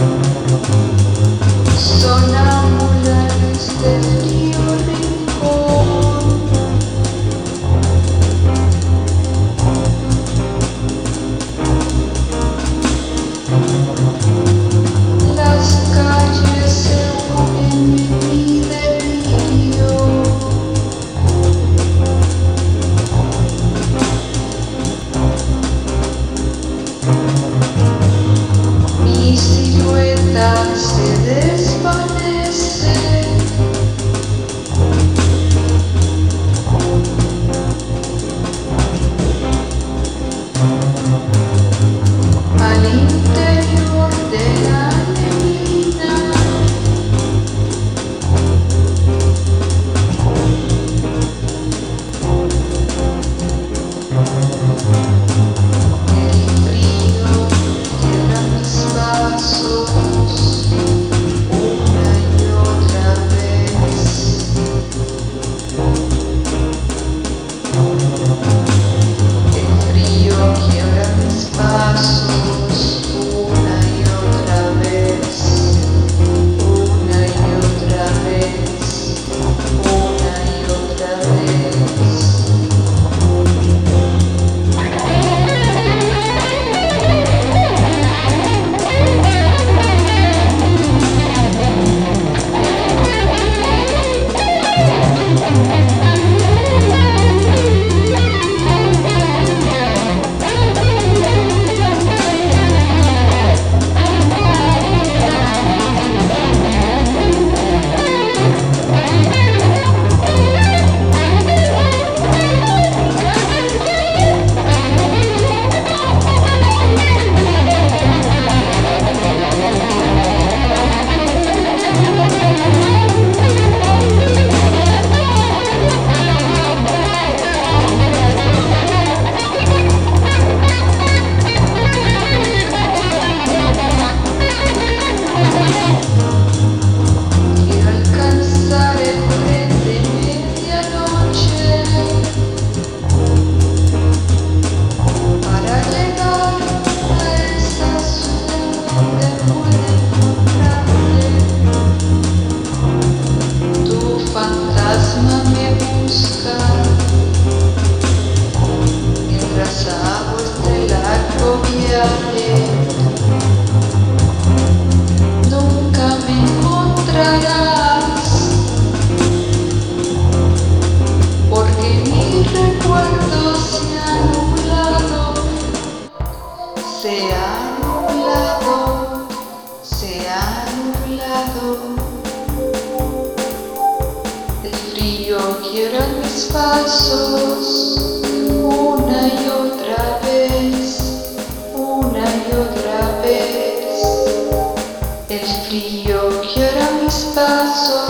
sonámbulas de frío rincón. Las calles se unen en mi delirio. Mi silueta se desvanece. Al interior de la neblina, el frío quiebra mis pasos una y otra vez. El frío quiebra mis pasos una y otra vez, una y otra vez, una y otra vez. Quiero alcanzar el tren de medianoche para llegar a esa ciudad donde pueda encontrarte. Tu fantasma me busca mientras hago este largo viaje. Nunca me encontrarás, porque mi recuerdo se ha nublado, se ha nublado, se ha nublado. El frío quiebra mis pasos una y otra vez, una y otra vez. El frío quiebra mis pasos.